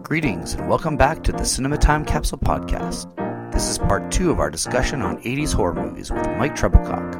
Greetings and welcome back to the Cinema Time Capsule Podcast. This is part 2 of our discussion on 80s horror movies with Mike Treblecock.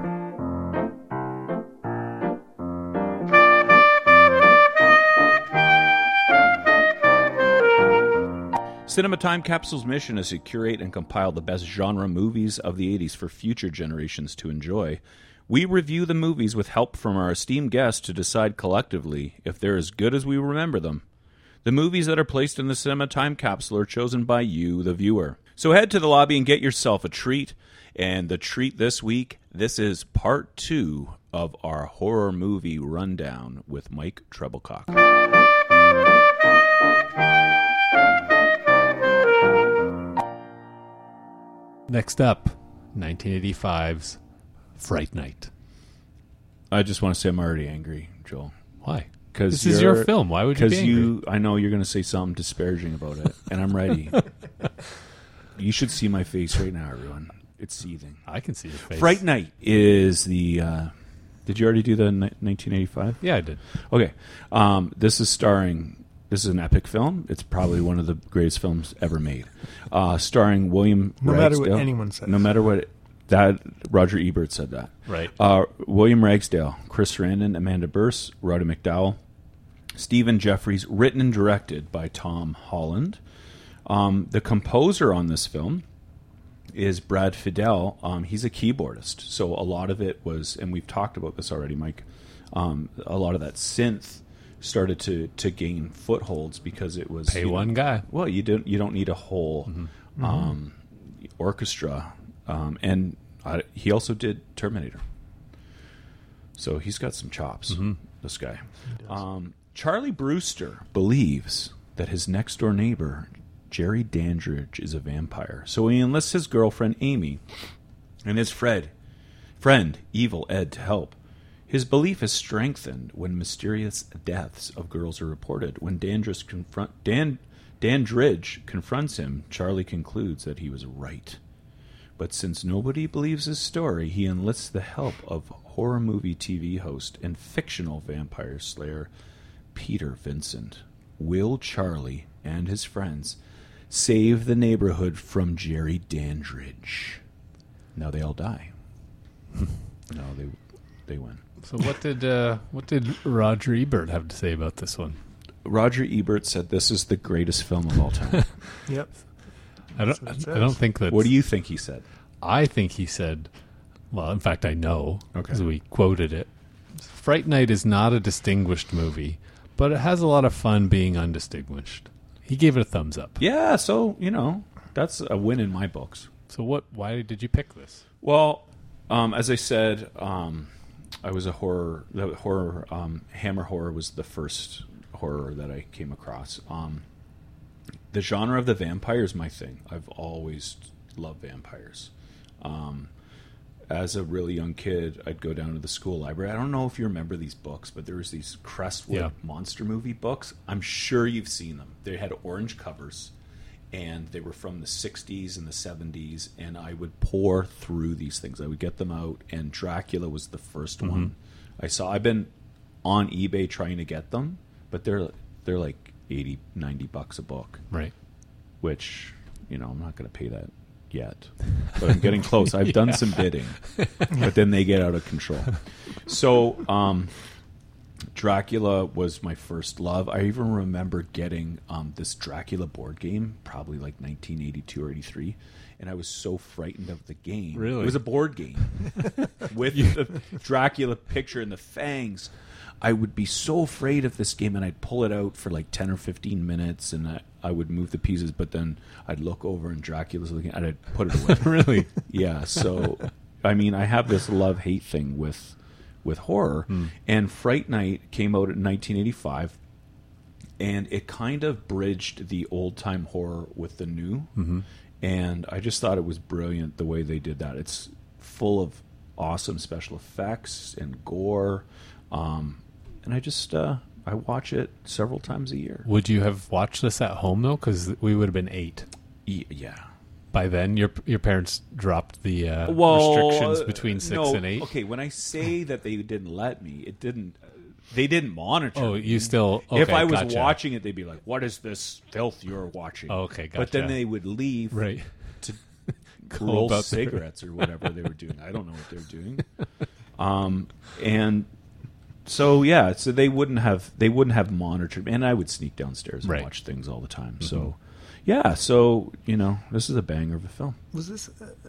Cinema Time Capsule's mission is to curate and compile the best genre movies of the 80s for future generations to enjoy. We review the movies with help from our esteemed guests to decide collectively if they're as good as we remember them. The movies that are placed in the Cinema Time Capsule are chosen by you, the viewer. So head to the lobby and get yourself a treat. And the treat this week, this is part 2 of our horror movie rundown with Mike Treblecock. Next up, 1985's Fright Night. I just want to say I'm already angry, Joel. Why? Because this is your film. Why would you be angry? I know you're going to say something disparaging about it, and I'm ready. You should see my face right now, everyone. It's seething. I can see your face. Fright Night is the... did you already do the 1985? Yeah, I did. Okay. This is an epic film. It's probably one of the greatest films ever made. Starring William Ragsdale. No matter what anyone says. No matter what... Roger Ebert said that. Right. William Ragsdale, Chris Sarandon, Amanda Bearse, Roddy McDowall, Stephen Jeffries, written and directed by Tom Holland. The composer on this film is Brad Fiedel. He's a keyboardist, so a lot of it was, and we've talked about this already, Mike, a lot of that synth started to gain footholds because it was... Pay one guy. Well, you don't need a whole orchestra. And he also did Terminator. So he's got some chops, this guy. Charlie Brewster believes that his next-door neighbor, Jerry Dandridge, is a vampire. So he enlists his girlfriend, Amy, and his friend, Evil Ed, to help. His belief is strengthened when mysterious deaths of girls are reported. When Dandridge confronts him, Charlie concludes that he was right. But since nobody believes his story, he enlists the help of horror movie TV host and fictional vampire slayer Peter Vincent. Will Charlie and his friends save the neighborhood from Jerry Dandridge? Now they all die. No, they win. So what did Roger Ebert have to say about this one? Roger Ebert said this is the greatest film of all time. Yep. I don't think that. What do you think he said? I think he said, well, in fact, I know, because Okay. we quoted it. Fright Night is not a distinguished movie, but it has a lot of fun being undistinguished. He gave it a thumbs up. Yeah, so, that's a win in my books. So why did you pick this? Well, as I said, I was a horror. Hammer horror was the first horror that I came across. The genre of the vampire is my thing. I've always loved vampires. As a really young kid, I'd go down to the school library. I don't know if you remember these books, but there was these Crestwood monster movie books. I'm sure you've seen them. They had orange covers, and they were from the 60s and the 70s, and I would pour through these things. I would get them out, and Dracula was the first one I saw. I've been on eBay trying to get them, but they're like $80, $90 a book. Right. Which, I'm not going to pay that yet. But I'm getting close. I've done some bidding. But then they get out of control. So, Dracula was my first love. I even remember getting this Dracula board game, probably like 1982 or 83. And I was so frightened of the game. Really? It was a board game with the Dracula picture and the fangs. I would be so afraid of this game, and I'd pull it out for like 10 or 15 minutes, and I would move the pieces, but then I'd look over, and Dracula's looking, and I'd put it away. Really? Yeah, so, I have this love-hate thing with horror, and Fright Night came out in 1985, and it kind of bridged the old-time horror with the new, and I just thought it was brilliant the way they did that. It's full of awesome special effects and gore, and I just I watch it several times a year. Would you have watched this at home, though? Because we would have been 8. Yeah. By then, your parents dropped the restrictions between 6 and 8? Okay, when I say that they didn't let me, it didn't... They didn't monitor. Oh, me. you still... Okay, if I was gotcha. watching it, they'd be like, "What is this filth you're watching?" Oh, okay, But then gotcha. they would leave Right. to Go roll about their- cigarettes or whatever they were doing. I don't know what they were doing. And so yeah, so they wouldn't have monitored me, and I would sneak downstairs and Right. watch things all the time. So yeah, so this is a banger of a film. Was this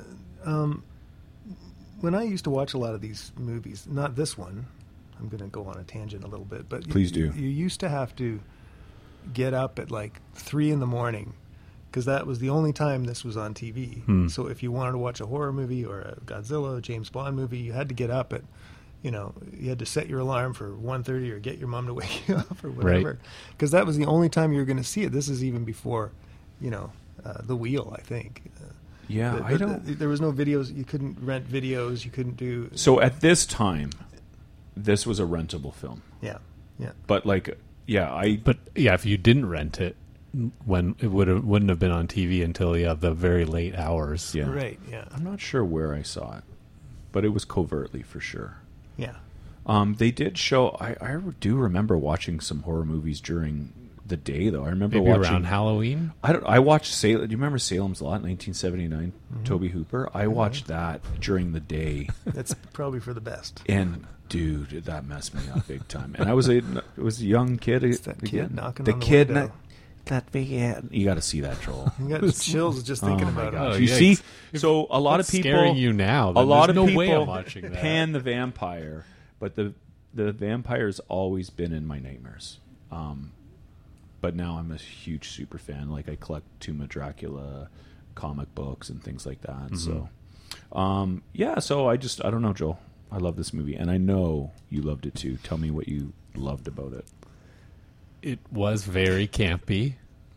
when I used to watch a lot of these movies? Not this one. I'm going to go on a tangent a little bit, but Please do. You used to have to get up at like 3 a.m. because that was the only time this was on TV. So if you wanted to watch a horror movie or a Godzilla, James Bond movie, you had to get up at, you had to set your alarm for 1:30 or get your mom to wake you up or whatever, because that was the only time you were going to see it. This is even before, The Wheel, I think. Yeah, I don't. There was no videos. You couldn't rent videos. You couldn't do. So at this time, this was a rentable film. Yeah. But like, yeah, But yeah, if you didn't rent it, when it wouldn't have been on TV until the very late hours. yeah, Right. Yeah. I'm not sure where I saw it, but it was covertly for sure. Yeah. They did show. I do remember watching some horror movies during the day, though. I remember Maybe watching around Halloween. I watched Salem. Do you remember Salem's Lot, 1979? Toby Hooper. I watched that during the day, That's probably for the best. and dude, that messed me up big time. And I was a young kid. It's that kid knocking the on the kid. window. That big. You got to see that, Joel. You got chills just thinking about it. Oh, you yikes. see, so a lot of That's people scaring you now. A then lot there's of no people way I'm watching that. pan the vampire, but the vampire's always been in my nightmares. But now I'm a huge super fan. Like, I collect Tomb of Dracula comic books and things like that. So, yeah. So I don't know, Joel. I love this movie, and I know you loved it too. Tell me what you loved about it. It was very campy.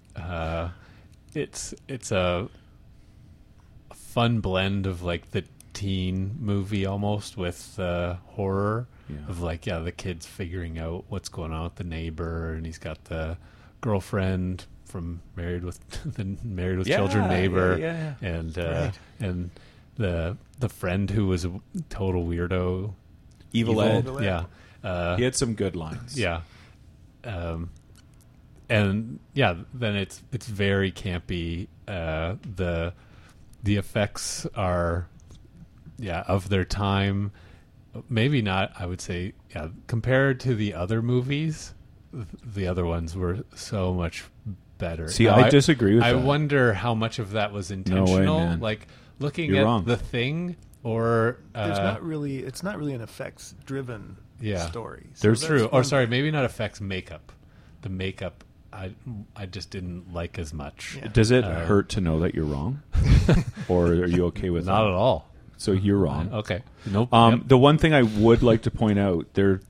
It's a fun blend of like the teen movie almost with horror. Yeah. Of like the kid's figuring out what's going on with the neighbor, and he's got the girlfriend from Married with Children neighbor, yeah. and Right. and the friend who was a total weirdo. Evil Ed. Evil Ed. Yeah. He had some good lines. Yeah. And yeah, then it's very campy. The effects are of their time. Maybe not, I would say, compared to the other movies, the other ones were so much better. See, Now, I disagree with I that. wonder how much of that was intentional. man. Like looking You're at wrong. The Thing or It's not really an effects driven story. So There's that's true. Or one- sorry, maybe not effects. Makeup. The makeup, I just didn't like as much. Yeah. Does it hurt to know that you're wrong, or are you okay with Not that? at all. So you're wrong. Okay. Nope. The one thing I would like to point out there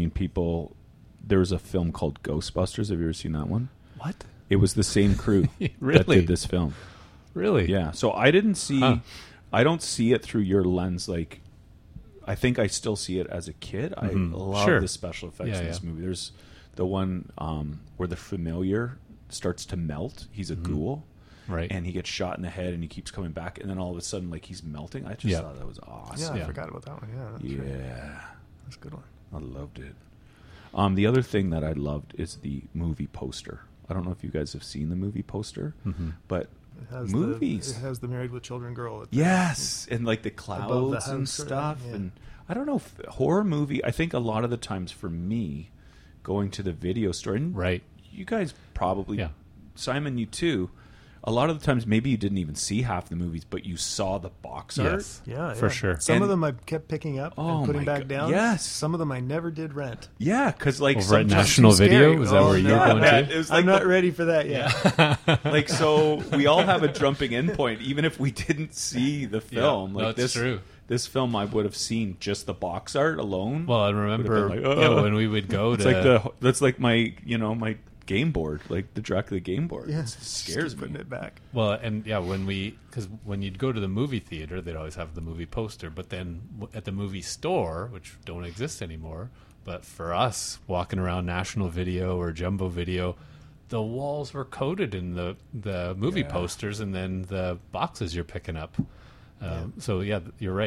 was a film called Ghostbusters. Have you ever seen that one? What? It was the same crew that Really? did this film. Really? Yeah. So I didn't see. Huh. I don't see it through your lens. Like, I think I still see it as a kid. I love Sure. the special effects Yeah, in this yeah. movie. There's the one where the familiar starts to melt. He's a ghoul. Right. And he gets shot in the head, and he keeps coming back, and then all of a sudden, like, he's melting. I just Yeah. thought that was Yeah, awesome. I forgot about that one. Yeah, that's right. Yeah, That's a good one. I loved it. The other thing that I loved is the movie poster. I don't know if you guys have seen the movie poster, but It has movies. it has the Married with Children girl. At the- Yes, and like the Above clouds the and house sort of stuff, thing, yeah. and I don't know if horror movie. I think a lot of the times for me, going to the video store, and Right. you guys probably, Yeah. Simon, you too. A lot of the times, maybe you didn't even see half the movies, but you saw the box art. Yes. Yeah, For yeah. sure. Some And- of them I kept picking up Oh and putting my back God, down. yes. Some of them I never did rent. Yeah, because like Over at sometimes- National too Video? scary. Is that Oh, where you no, were going man, to? it was like I'm not the- ready for that yet. like, so we all have a jumping in point, even if we didn't see the film. no, Like it's this, true. This film, I would have seen just the box art alone. Well, I remember Would've been like, when we would go it's to like that's like my my game board, like the Dracula game board. Yeah, It scares just putting me. it back. Well, and because when you'd go to the movie theater, they'd always have the movie poster. But then at the movie store, which don't exist anymore, but for us walking around National Video or Jumbo Video, the walls were coated in the movie Yeah. posters, and then the boxes you're picking up. So yeah, you're right that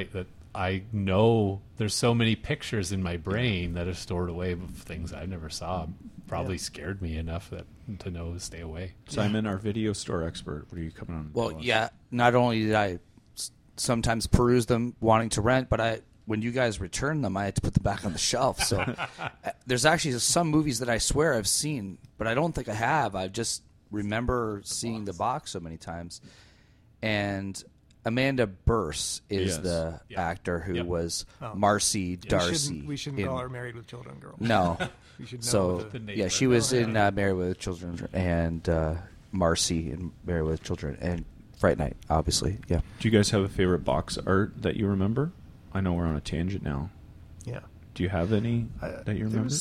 I know there's so many pictures in my brain that are stored away of things I never saw. Probably scared me enough to know to stay away. Simon, our video store expert, what are you coming on? Well, yeah, not only did I sometimes peruse them wanting to rent, but when you guys returned them, I had to put them back on the shelf. So there's actually some movies that I swear I've seen, but I don't think I have. I just remember seeing the box so many times. And Amanda Burse is the actor who was Marcy Darcy. We shouldn't call her Married with Children girl. No. We should know So, the yeah, she was in Married with Children and Marcy in Married with Children and Fright Night, obviously. Yeah. Do you guys have a favorite box art that you remember? I know we're on a tangent now. Yeah. Do you have any that you remember?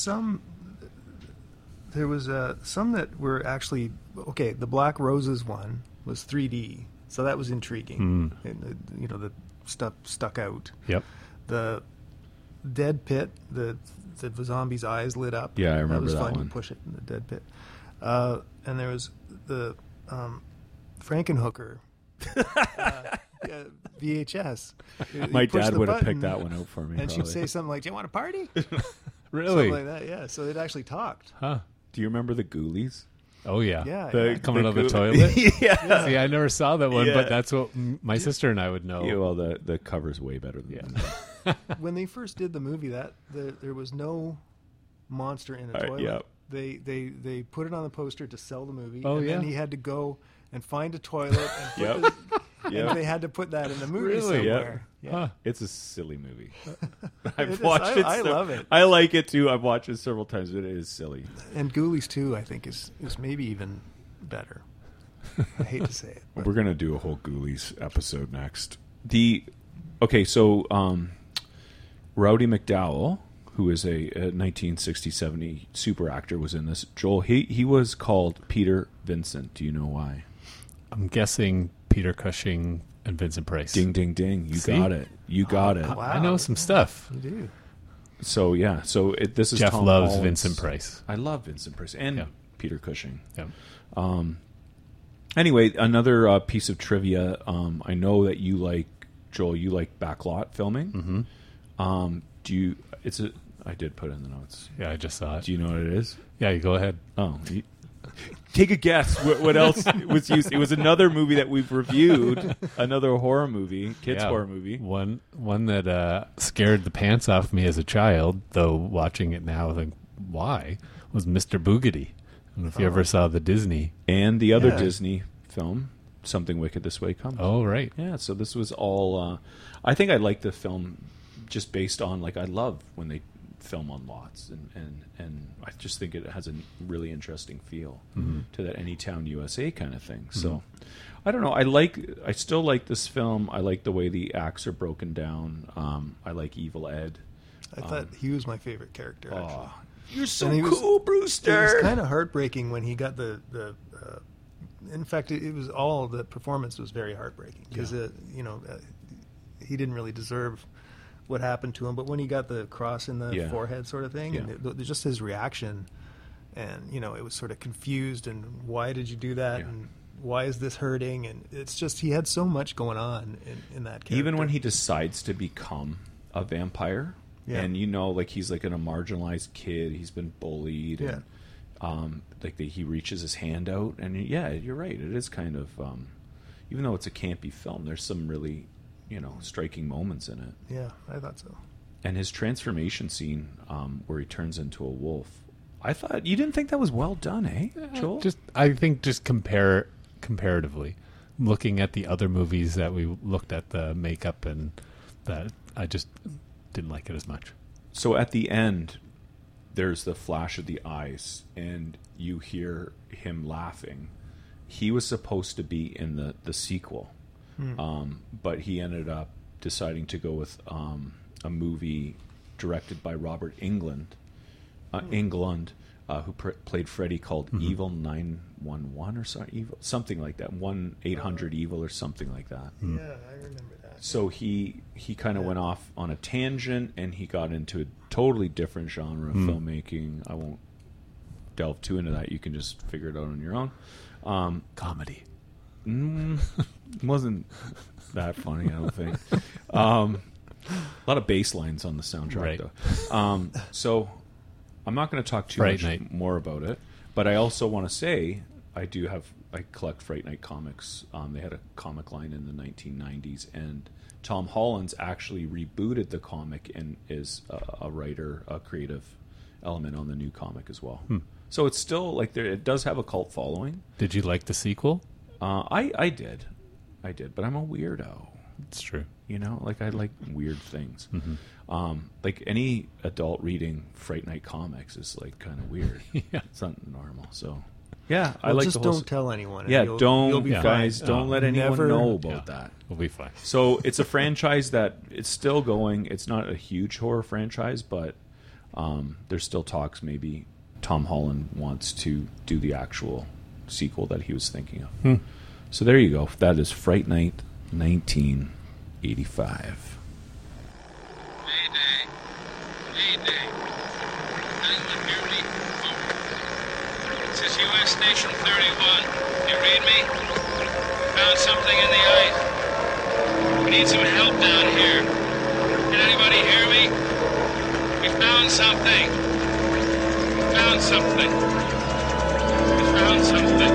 There was some that were actually okay. The Black Roses one was 3D, so that was intriguing. And, the stuff stuck out. Yep. The Dead Pit, the zombie's eyes lit up. Yeah, I remember that was that fun. one. You push it in the Dead Pit. And there was the Frankenhooker VHS. My You push dad the would have picked button, that one out for me. and she'd probably. say something like, "Do you want a party?" Really? Something like that. Yeah. So it actually talked. Huh. Do you remember the Ghoulies? Oh, yeah. Yeah. Coming out of the Ghou- toilet? yeah. See, I never saw that one, Yeah. but that's what my sister and I would know. Yeah, well, the cover's way better than that. When they first did the movie, there was no monster in the toilet. yeah. They put it on the poster to sell the movie. Oh, and yeah. then he had to go and find a toilet and put Yep. and they had to put that in the movie Really? somewhere. Yeah. Huh. It's a silly movie. It I've is. watched it. I love it. I like it too. I've watched it several times, but it is silly. And Ghoulies 2, I think, is maybe even better. I hate to say it. But We're gonna do a whole Ghoulies episode next. So Rowdy McDowell, who is a 1960-70 super actor, was in this. Joel, he was called Peter Vincent. Do you know why? I'm guessing Peter Cushing and Vincent Price. Ding, ding, ding! You See? got it. You got it. Wow. I know some stuff. you do. So yeah. So this is Jeff Tom loves Holland's- Vincent Price. I love Vincent Price and Yeah. Peter Cushing. Yeah. Anyway, another piece of trivia. I know that you like, Joel. You like backlot filming. Mm-hmm. I did put it in the notes. Yeah, I just saw it. Do you know what it is? Yeah, you go ahead. Oh, take a guess. What else was used? It was another movie that we've reviewed. Another horror movie, kids Yeah. horror movie. One that scared the pants off me as a child, though watching it now, I think, why, was Mr. Boogedy. I don't know if you ever saw the Disney. And the other Yeah. Disney film, Something Wicked This Way Comes. Oh, right. Yeah, so this was all. I think I like the film just based on I love when they film on lots, and I just think it has a really interesting feel to that Anytown USA kind of thing. So I don't know. I still like this film. I like the way the acts are broken down. I like Evil Ed. I thought he was my favorite character. Actually. Oh, you're so And he was- cool, It Brewster. was kind of heartbreaking when he got the in fact, it was all the performance was very heartbreaking because he didn't really deserve what happened to him. But when he got the cross in the Yeah. forehead, sort of thing, and just his reaction, and it was sort of confused. And why did you do that? Yeah. And why is this hurting? And it's just he had so much going on in that character. Even when he decides to become a vampire, Yeah. and he's like a marginalized kid, he's been bullied, Yeah. and he reaches his hand out, and yeah, you're right. It is kind of, even though it's a campy film, there's some really, striking moments in it. Yeah, I thought so. And his transformation scene, where he turns into a wolf, I thought you didn't think that was well done, eh, Joel? I think comparatively, looking at the other movies that we looked at, the makeup and that, I just didn't like it as much. So at the end, there's the flash of the eyes, and you hear him laughing. He was supposed to be in the sequel, but he ended up deciding to go with a movie directed by Robert Englund, who played Freddy, called Evil 911 or something like that, 1-800-EVIL or something like that. Yeah, I remember that. So he kind of went off on a tangent, and he got into a totally different genre of filmmaking. I won't delve too into that. You can just figure it out on your own. Comedy. Wasn't that funny, I don't think. A lot of bass lines on the soundtrack, Right. though. So I'm not going to talk too Fright much Night. more about it, but I also want to say I collect Fright Night comics. They had a comic line in the 1990s, and Tom Holland's actually rebooted the comic and is a writer, a creative element on the new comic as well. So it's still like it does have a cult following. Did you like the sequel? I did, but I'm a weirdo. It's true. You know, like I like weird things. Like any adult reading Fright Night comics is like kind of weird. Yeah. It's not normal. So yeah, I Well, like just the whole. don't tell anyone. and Yeah, you'll be don't fine. guys, don't let anyone Never- know about Yeah. that. We'll be fine. So it's a franchise that it's still going. It's not a huge horror franchise, but there's still talks. Maybe Tom Holland wants to do the actual sequel that he was thinking of. So there you go. That is Fright Night 1985. Mayday. Mayday. Anyone hear me? This is U.S. Station 31. You read me? Found something in the ice. We need some help down here. Can anybody hear me? We found something. We found something. We found something.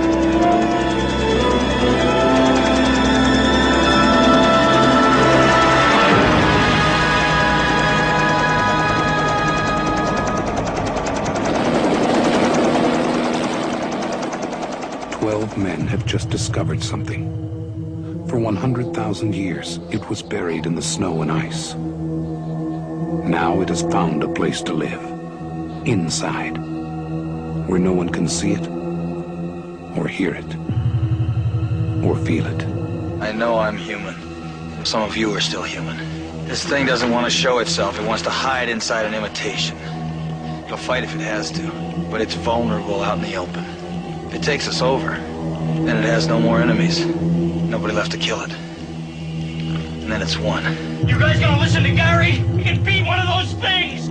Men have just discovered something. For 100,000 years, it was buried in the snow and ice. Now it has found a place to live. Inside. Where no one can see it, or hear it, or feel it. I know I'm human. Some of you are still human. This thing doesn't want to show itself. It wants to hide inside an imitation. It'll fight if it has to, but it's vulnerable out in the open. If it takes us over, then it has no more enemies. Nobody left to kill it. And then it's won. You guys gonna listen to Gary? He can beat one of those things!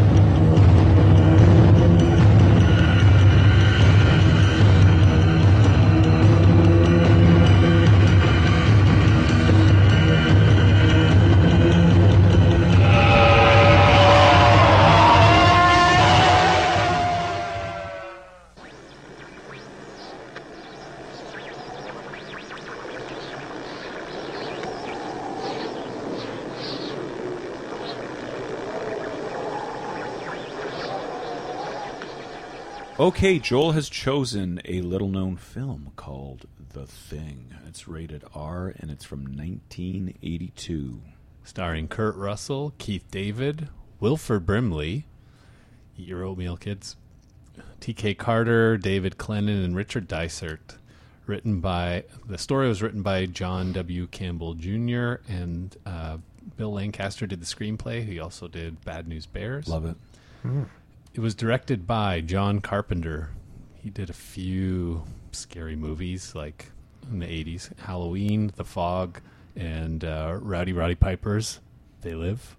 Okay, Joel has chosen a little-known film called The Thing. It's rated R, and it's from 1982. Starring Kurt Russell, Keith David, Wilford Brimley, eat your oatmeal, kids, T.K. Carter, David Clennon, and Richard Dysart. The story was written by John W. Campbell Jr., and Bill Lancaster did the screenplay. He also did Bad News Bears. Love it. It was directed by John Carpenter. He did a few scary movies, like in the 80s. Halloween, The Fog, and Rowdy Roddy Piper's They Live.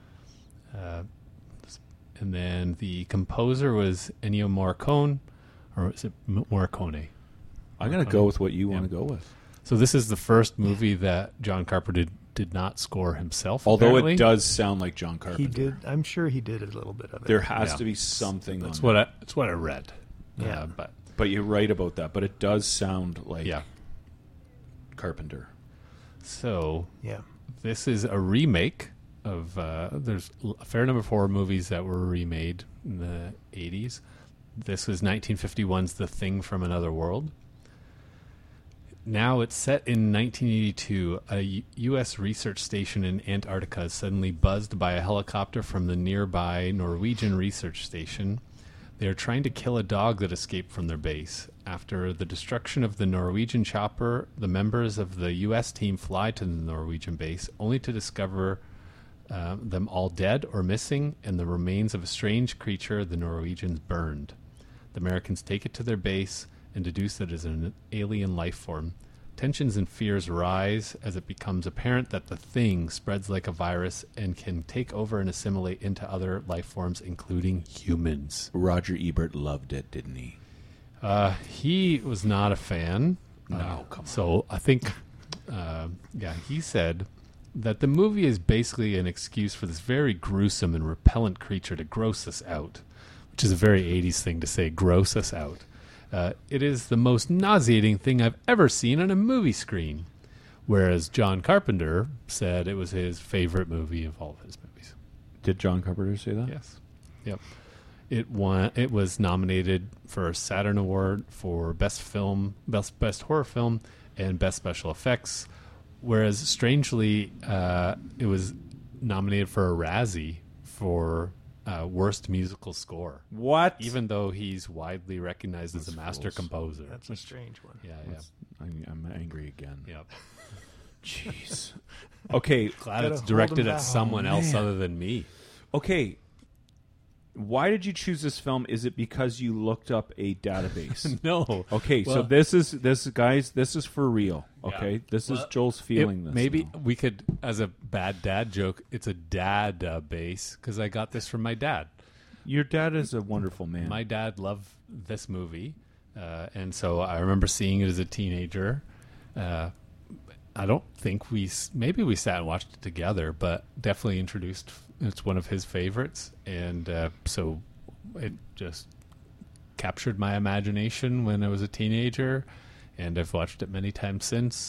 And then the composer was Ennio Morricone, or is it Morricone? I'm going to go with what you want to go with. So this is the first movie that John Carpenter did not score himself. Although apparently. it does sound like John Carpenter. He did. I'm sure he did a little bit of it. There has Yeah. to be something That's on what I read. Yeah. But you're right about that. But it does sound like Yeah. Carpenter. So Yeah. this is a remake of there's a fair number of horror movies that were remade in the 80s. This was 1951's The Thing from Another World. Now it's set in 1982. A U.S. research station in Antarctica is suddenly buzzed by a helicopter from the nearby Norwegian research station. They are trying to kill a dog that escaped from their base. After the destruction of the Norwegian chopper, the members of the U.S. team fly to the Norwegian base, only to discover them all dead or missing, and the remains of a strange creature the Norwegians burned. The Americans take it to their base and deduce that it is an alien life form. Tensions and fears rise as it becomes apparent that the thing spreads like a virus and can take over and assimilate into other life forms, including humans. Roger Ebert loved it, didn't he? He was not a fan. No, come on. So I think, he said that the movie is basically an excuse for this very gruesome and repellent creature to gross us out, which is a very 80s thing to say, gross us out. It is the most nauseating thing I've ever seen on a movie screen, whereas John Carpenter said it was his favorite movie of all of his movies. Did John Carpenter say that? Yes. Yep. It was nominated for a Saturn Award for Best Film, Best Horror Film, and Best Special Effects, whereas strangely, it was nominated for a Razzie for Worst Musical Score. What? Even though he's widely recognized as a master composer. That's a strange one. Yeah. I'm angry again. Yep. Jeez. Okay. Glad Gotta it's hold directed him at back. someone else man. other than me. Okay. Why did you choose this film? Is it because you looked up a database? No. Okay, so Well- this is for real. Okay, Yeah. this is Well, Joel's feeling this. Maybe now. we could, as a bad dad joke, it's a dad base because I got this from my dad. Your dad is a wonderful man. My dad loved this movie, and so I remember seeing it as a teenager. I don't think maybe we sat and watched it together, but definitely introduced. It's one of his favorites, and so it just captured my imagination when I was a teenager, and I've watched it many times since.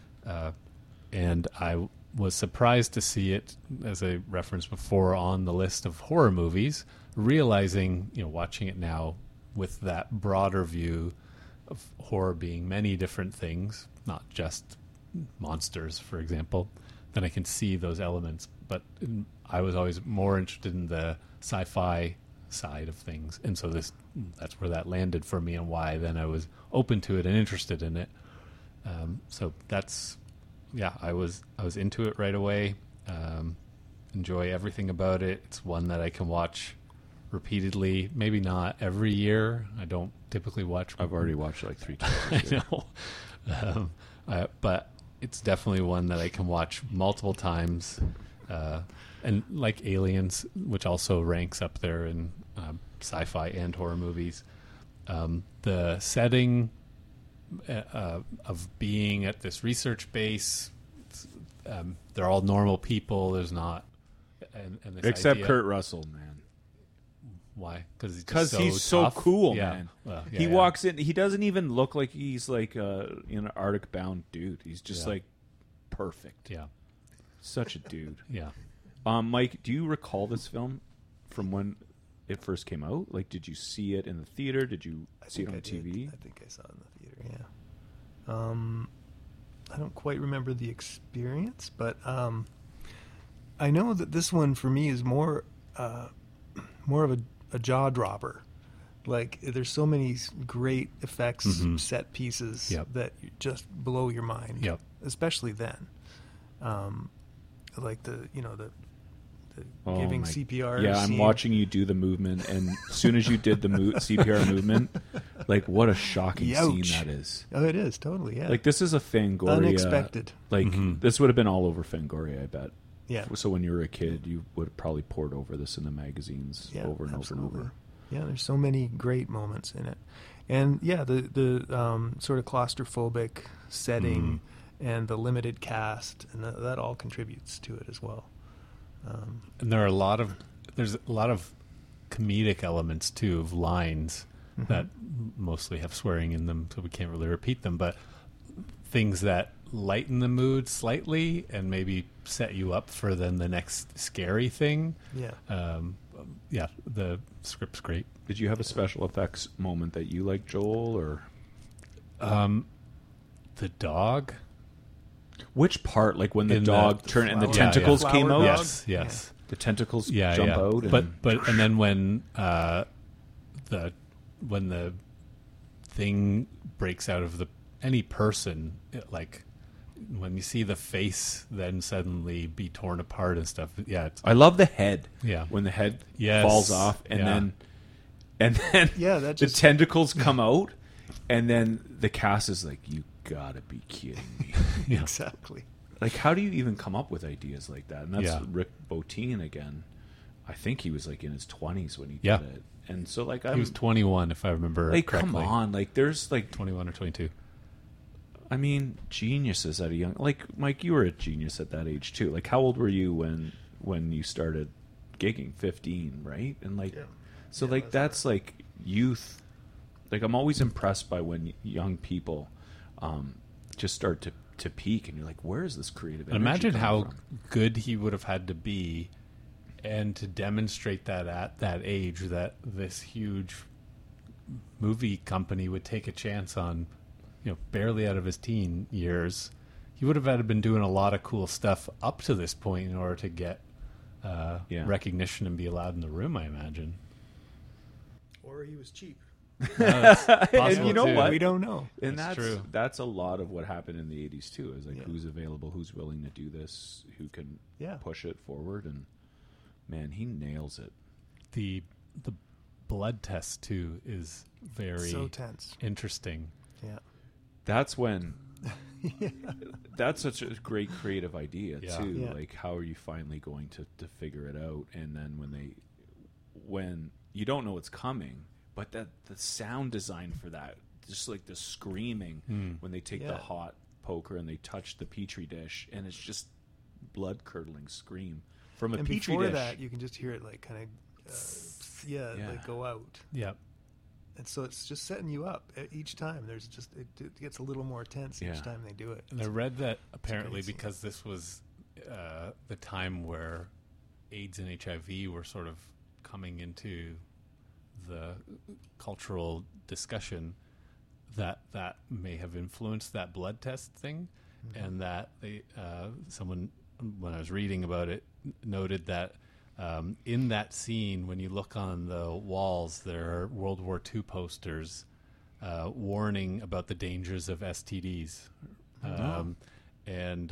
And I was surprised to see it, as I referenced before, on the list of horror movies, realizing, watching it now with that broader view of horror being many different things, not just monsters, for example, then I can see those elements. But I was always more interested in the sci-fi side of things, and so that's where that landed for me, and why then I was open to it and interested in it. So that's, I was into it right away. Enjoy everything about it. It's one that I can watch repeatedly, maybe not every year. I don't typically watch. I've already watched like 3 times. I know, but it's definitely one that I can watch multiple times. And like Aliens, which also ranks up there in sci-fi and horror movies, the setting of being at this research base, they're all normal people. There's not, and this Except idea, Kurt Russell, man. Why? Because He's so tough? cool, Yeah. man. Well, He walks in. He doesn't even look like he's like an Arctic bound dude. He's just Yeah. like perfect. Yeah, Such a dude. yeah. Mike, do you recall this film from when it first came out? Like, did you see it in the theater? Did you see it on TV? I think I saw it in the theater. Yeah. I don't quite remember the experience, but I know that this one for me is more of a jaw dropper. Like, there's so many great effects, set pieces Yep. that just blow your mind. Yep. Especially then, like the Oh giving my- CPR. Yeah, I'm scene. watching you do the movement, and as soon as you did the CPR movement, like, what a shocking Youch. scene that is. Oh, it is totally. Yeah. Like, this is a Fangoria. Unexpected. Like, this would have been all over Fangoria, I bet. Yeah. So when you were a kid, you would have probably poured over this in the magazines Yeah, over and absolutely. over and over. Yeah, there's so many great moments in it, and the sort of claustrophobic setting and the limited cast, and that all contributes to it as well. And there's a lot of comedic elements too, of lines that mostly have swearing in them, so we can't really repeat them, but things that lighten the mood slightly and maybe set you up for then the next scary thing. Yeah. The script's great. Did you have a special effects moment that you liked, Joel, or The dog. which part? Like when the In the turned and the flower- tentacles yeah. came Flower out. dog? Yes. The tentacles Yeah, jump yeah. out. And, But and then when the thing breaks out of any person, like when you see the face then suddenly be torn apart and stuff. Yeah, I love the head. Yeah. When the head Yes. falls off, and Yeah. then Yeah, that the just- tentacles come out, and then the cast is like, "You gotta be kidding me!" yeah. Exactly. Like, how do you even come up with ideas like that? And that's Yeah. Rick Bottin again. I think he was like in his 20s when he Yeah. did it, and so like He was 21, if I remember like, correctly. come on, like there's like 21 or 22. I mean, geniuses at a young, like Mike, you were a genius at that age too. Like, how old were you when you started gigging? 15, right? And like, so like that's like youth. Like, I'm always impressed by when young people just start to peak, and you're like, where is this creative energy Imagine coming how from? good he would have had to be, and to demonstrate that at that age, that this huge movie company would take a chance on, barely out of his teen years. He would have had to been doing a lot of cool stuff up to this point in order to get recognition and be allowed in the room, I imagine. Or he was cheap. And you know too. what? We don't know. And That's that's true. That's a lot of what happened in the 80s too. Is like who's available, who's willing to do this, who can push it forward, and man, he nails it. The blood test too is very So tense. interesting. Yeah. That's when that's such a great creative idea too. Yeah. Like, how are you finally going to figure it out? And then when you don't know what's coming, but the sound design for that, just like the screaming when they take the hot poker and they touch the petri dish, and it's just blood curdling scream from a And petri before dish. that, you can just hear it like kind of, like go out. Yep. And so it's just setting you up each time. There's just it gets a little more tense each time they do it. And I read that apparently crazy. because this was the time where AIDS and HIV were sort of coming into the cultural discussion, that may have influenced that blood test thing, and that they someone, when I was reading about it, noted that in that scene, when you look on the walls, there are World War II posters warning about the dangers of STDs, and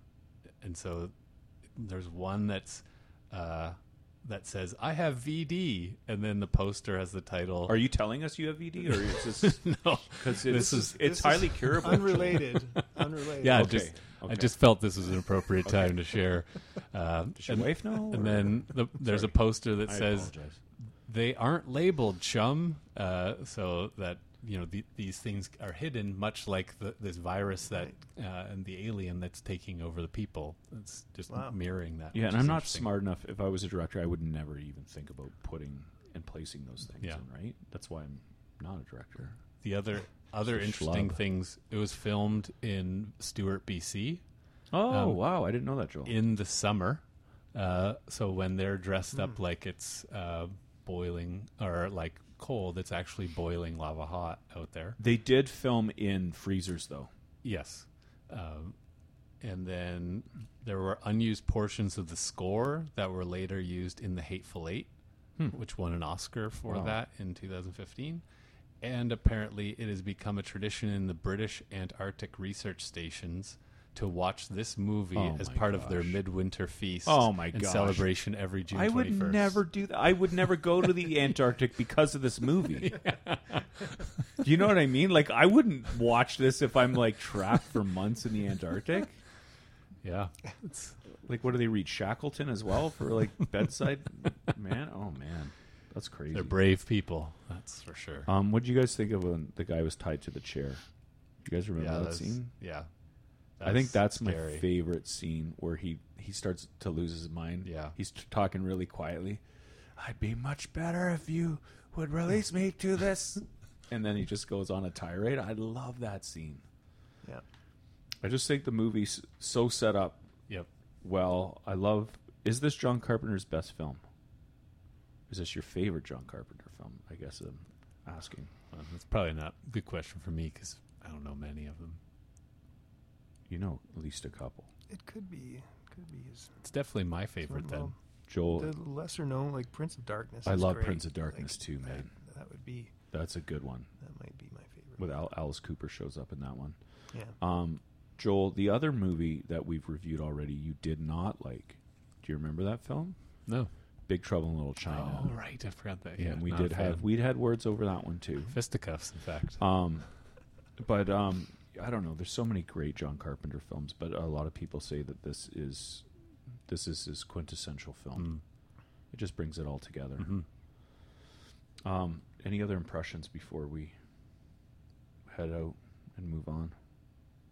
so there's one that's that says, "I have VD," and then the poster has the title. Are you telling us you have VD, or is this No, because this it's highly curable? Unrelated. Yeah, Okay, I just felt this was an appropriate time to share. Does your wife know? And then there's a poster that says, apologize. "They aren't labeled, chum," so that these things are hidden, much like this virus that and the alien that's taking over the people. It's just mirroring that. Yeah, which and is I'm not interesting. smart enough. If I was a director, I would never even think about putting and placing those things Yeah. in, right? That's why I'm not a director. The other Just a interesting schlub. things. It was filmed in Stewart, BC. Oh, wow. I didn't know that, Joel. In the summer, so when they're dressed up like it's boiling or like cold, it's actually boiling lava hot out there. They did film in freezers, though. Yes. And then there were unused portions of the score that were later used in The Hateful Eight, which won an Oscar for that in 2015. And apparently it has become a tradition in the British Antarctic research stations to watch this movie as my part of their gosh. midwinter feast My and gosh. celebration every June 21st. I would never do that. I would never go to the Antarctic because of this movie. Do you know what I mean? Like, I wouldn't watch this if I'm, like, trapped for months in the Antarctic. Yeah. Like, what do they read? Shackleton as well for, like, bedside? Man, oh, man. That's crazy. They're brave people, that's for sure. What did you guys think of when the guy was tied to the chair? You guys remember that that's- scene? Yeah. I think that's scary. my favorite scene, where he starts to lose his mind. Yeah. He's talking really quietly. I'd be much better if you would release me to this. And then he just goes on a tirade. I love that scene. Yeah. I just think the movie's so set up Yep. well. I love... Is this John Carpenter's best film? Is this your favorite John Carpenter film? I guess I'm asking. That's probably not a good question for me because I don't know many of them. You know at least a couple. It could be his. It's definitely my favorite then. Well, Joel, the lesser known, like Prince of Darkness. I is love great. Prince of Darkness Like, too, man. That would be. That's a good one. That might be my favorite. With Alice Cooper shows up in that one. Yeah. Joel, the other movie that we've reviewed already, you did not like. Do you remember that film? No. Big Trouble in Little China. Oh, right. I forgot that. Yeah, Yeah, and we not a did fan. we'd had words over that one too. Fisticuffs, in fact. But I don't know. There's so many great John Carpenter films, but a lot of people say that this is his quintessential film. It just brings it all together. Any other impressions before we head out and move on?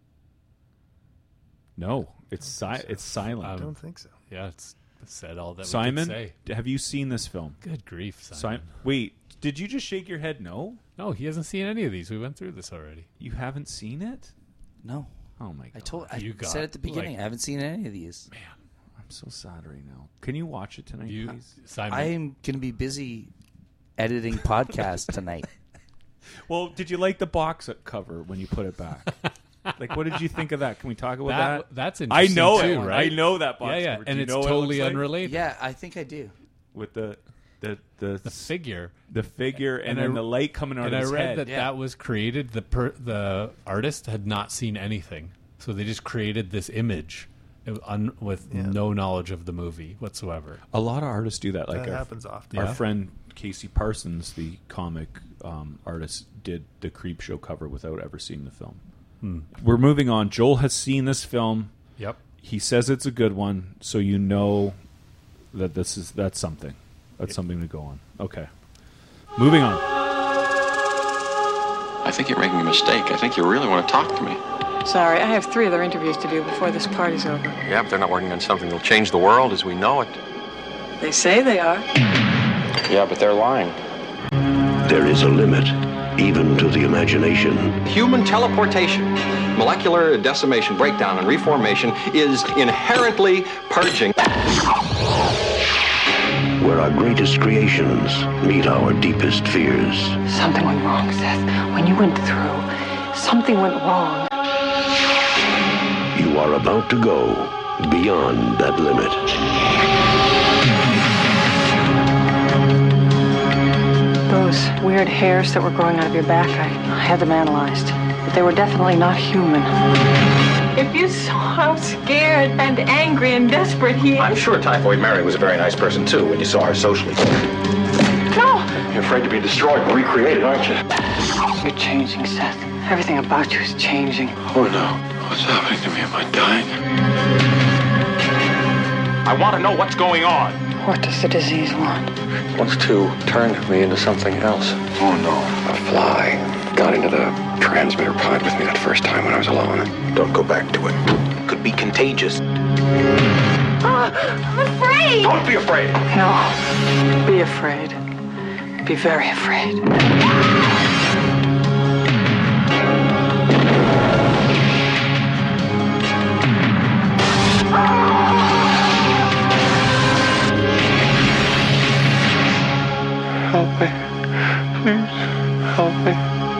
No, it's it's silent. I don't think so. Yeah, it's said all that we Simon, could say. have you seen this film? Good grief, Simon. Wait, did you just shake your head no? No, he hasn't seen any of these. We went through this already. You haven't seen it? No. Oh my god. I You got, said at the beginning, like- I haven't seen any of these. Man, I'm so sad right now. Can you watch it tonight, please? Simon. I'm going to be busy editing podcasts tonight. Well, did you like the box cover when you put it back? Like, what did you think of that? Can we talk about that? That's I interesting know too, it. right? I know that box Yeah, yeah, cover. Do and you it's know what it totally looks like? unrelated. Yeah, I think I do. With the Figure. the figure and And then I- the light coming out And of I his read head. that that was created. The artist had not seen anything, so they just created this image with no knowledge of the movie whatsoever. A lot of artists do that. Like That happens often. Our Yeah. friend Casey Parsons, the comic artist, did the Creepshow cover without ever seeing the film. We're moving on. Joel has seen this film. Yep. He says it's a good one, so you know that that's something. That's something to go on. Okay. Moving on. I think you're making a mistake. I think you really want to talk to me. Sorry, I have 3 other interviews to do before this party's over. Yeah, but they're not working on something that'll change the world as we know it. They say they are. Yeah, but they're lying. There is a limit, even to the imagination. Human teleportation, molecular decimation, breakdown, and reformation is inherently purging. Where our greatest creations meet our deepest fears. Something went wrong, Seth. When you went through, something went wrong. You are about to go beyond that limit. Those weird hairs that were growing out of your back, I had them analyzed. But they were definitely not human. If you saw how scared and angry and desperate he is. I'm sure Typhoid Mary was a very nice person, too, when you saw her socially. No! You're afraid to be destroyed and recreated, aren't you? You're changing, Seth. Everything about you is changing. Oh, no. What's happening to me? Am I dying? I want to know what's going on. What does the disease want? It wants to turn me into something else. Oh, no. A fly got into the transmitter pod with me that first time when I was alone. Don't go back to it. It could be contagious. I'm afraid! Don't be afraid. No. Be afraid. Be very afraid. Help me. Please, help me.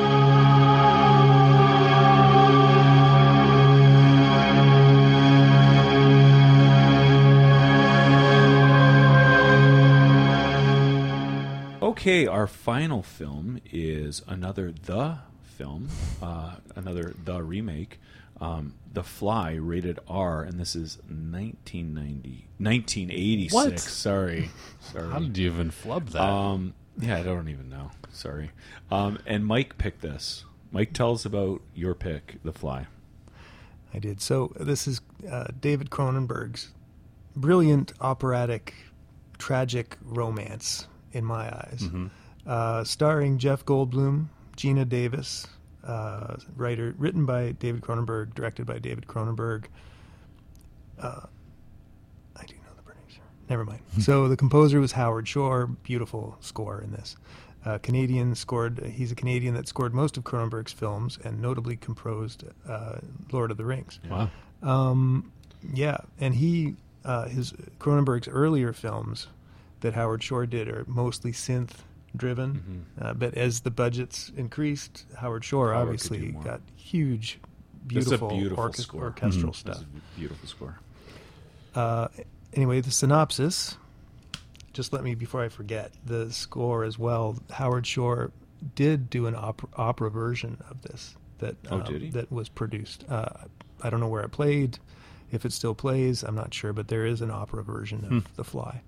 Okay, our final film is another The film, another The remake, The Fly, rated R, and this is 1986. What? Sorry. How did you even flub that? Yeah, I don't even know. Sorry. And Mike picked this. Mike, tell us about your pick, The Fly. I did. So this is David Cronenberg's brilliant operatic, tragic romance, in my eyes. Starring Jeff Goldblum, Gina Davis, written by David Cronenberg, directed by David Cronenberg. I do know the producer. Never mind. So the composer was Howard Shore. Beautiful score in this. Canadian scored. He's a Canadian that scored most of Cronenberg's films and notably composed Lord of the Rings. Wow. Yeah, and his Cronenberg's earlier films that Howard Shore did are mostly synth driven, but as the budgets increased, Howard Shore obviously got huge, beautiful, score. orchestral stuff. This is a beautiful score. Anyway, the synopsis. Just let me, before I forget, the score as well. Howard Shore did do an opera version of this that did he? that was produced. I don't know where it played, if it still plays, I'm not sure, but there is an opera version of The Fly.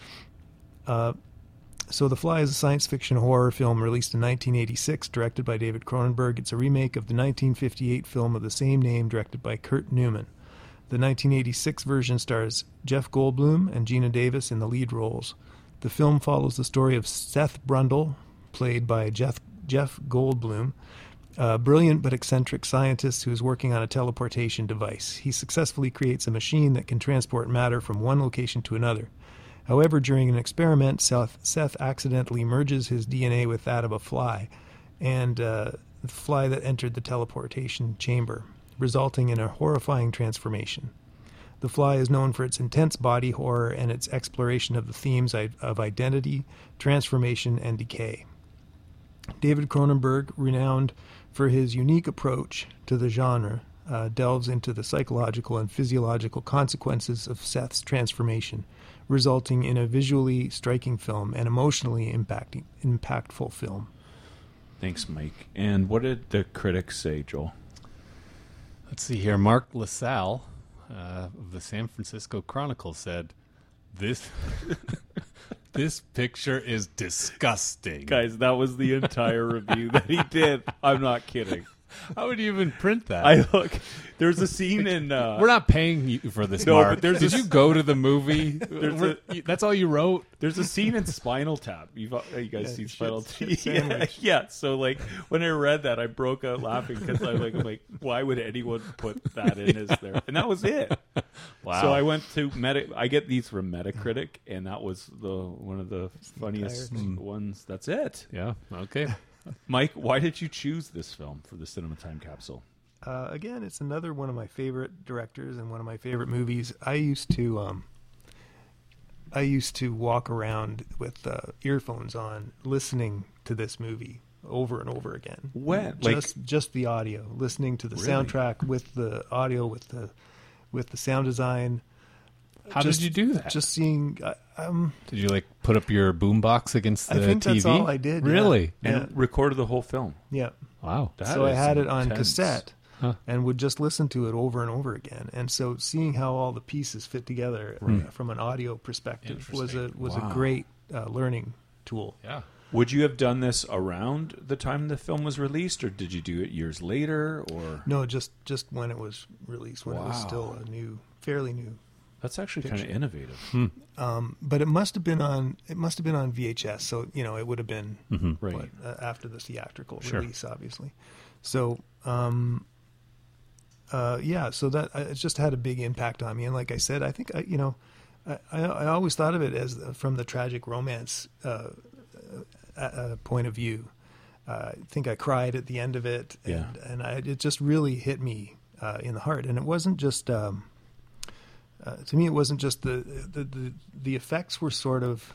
So The Fly is a science fiction horror film released in 1986, directed by David Cronenberg. It's a remake of the 1958 film of the same name, directed by Kurt Newman. The 1986 version stars Jeff Goldblum and Gina Davis in the lead roles. The film follows the story of Seth Brundle, played by Jeff Goldblum, A brilliant but eccentric scientist who is working on a teleportation device. He successfully creates a machine that can transport matter from one location to another. However, during an experiment, Seth accidentally merges his DNA with that of a fly, and the fly that entered the teleportation chamber, resulting in a horrifying transformation. The Fly is known for its intense body horror and its exploration of the themes of identity, transformation, and decay. David Cronenberg, renowned for his unique approach to the genre, delves into the psychological and physiological consequences of Seth's transformation, resulting in a visually striking film and emotionally impactful film. Thanks, Mike. And what did the critics say, Joel? Let's see here. Mark LaSalle of the San Francisco Chronicle said, This picture is disgusting. Guys, that was the entire review that he did. I'm not kidding. How would you even print that? There's a scene in... We're not paying you for this, no, Mark. But Did you go to the movie? That's all you wrote? There's a scene in Spinal Tap. You guys seen Spinal Tap? Yeah. So, when I read that, I broke out laughing because I'm like, why would anyone put that in as there? And that was it. Wow. So I went to I get these from Metacritic, and that was one of the funniest ones. That's it. Yeah. Okay. Mike, why did you choose this film for the Cinema Time Capsule? Again, it's another one of my favorite directors and one of my favorite movies. I used to walk around with earphones on, listening to this movie over and over again. When? Just the audio, listening to the soundtrack with the audio, with the sound design. How did you do that? Just seeing. Did you put up your boombox against the TV? I think that's all I did. Really? Yeah. And recorded the whole film. Yeah. Wow. So I had it on cassette and would just listen to it over and over again. And so seeing how all the pieces fit together from an audio perspective was a great learning tool. Yeah. Would you have done this around the time the film was released, or did you do it years later? Or no, just when it was released, when it was still fairly new. That's actually kind of innovative. But it must have been on VHS, so it would have been right after the theatrical release, obviously. So so that it just had a big impact on me. And like I said, I think I always thought of it as from the tragic romance point of view. I think I cried at the end of it, and it just really hit me in the heart. And it wasn't just. To me, it wasn't just the effects were sort of